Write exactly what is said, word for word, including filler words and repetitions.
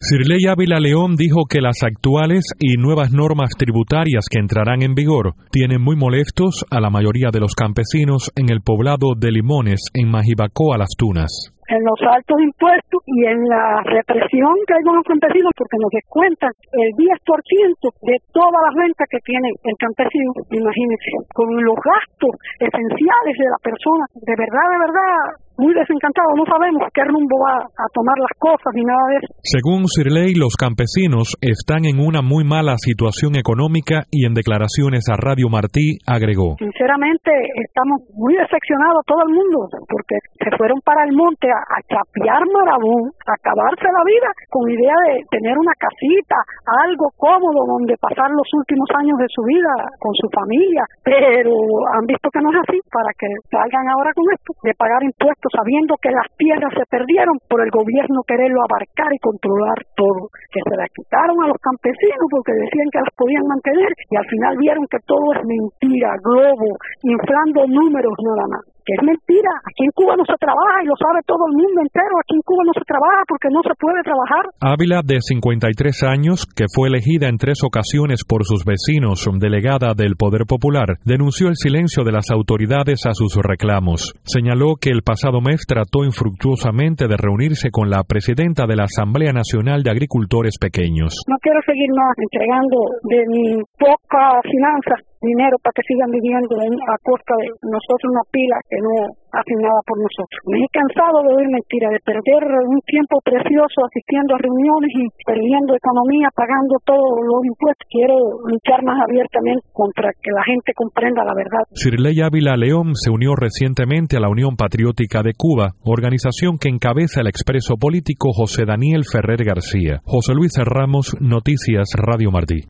Sirley Ávila León dijo que las actuales y nuevas normas tributarias que entrarán en vigor tienen muy molestos a la mayoría de los campesinos en el poblado de Limones, en Majibacoa, Las Tunas. En los altos impuestos y en la represión que hay con los campesinos, porque nos descuentan el diez por ciento de todas las rentas que tiene el campesino, imagínense, con los gastos esenciales de la persona. De verdad, de verdad, muy desencantado, no sabemos qué rumbo va a tomar las cosas ni nada de eso. Según Sirley, los campesinos están en una muy mala situación económica y en declaraciones a Radio Martí agregó: sinceramente estamos muy decepcionados todo el mundo, porque se fueron para el monte a, a chapear marabú, a acabarse la vida con idea de tener una casita, algo cómodo donde pasar los últimos años de su vida con su familia, pero han visto que no es así, para que salgan ahora con esto de pagar impuestos, sabiendo que las tierras se perdieron por el gobierno quererlo abarcar y controlar todo, que se las quitaron a los campesinos porque decían que las podían mantener y al final vieron que todo es mentira, globo, inflando números nada más. Que es mentira, aquí en Cuba no se trabaja y lo sabe todo el mundo entero, aquí en Cuba no se trabaja porque no se puede trabajar. Ávila, de cincuenta y tres años, que fue elegida en tres ocasiones por sus vecinos delegada del Poder Popular, denunció el silencio de las autoridades a sus reclamos. Señaló que el pasado mes trató infructuosamente de reunirse con la presidenta de la Asamblea Nacional de Agricultores Pequeños. No quiero seguir más entregando de mi poca finanza dinero para que sigan viviendo a costa de nosotros una pila que no hacen nada por nosotros. Me he cansado de oír mentiras, de perder un tiempo precioso asistiendo a reuniones y perdiendo economía, pagando todos los impuestos. Quiero luchar más abiertamente contra que la gente comprenda la verdad. Sirley Ávila León se unió recientemente a la Unión Patriótica de Cuba, organización que encabeza el expreso político José Daniel Ferrer García. José Luis Ramos, Noticias Radio Martí.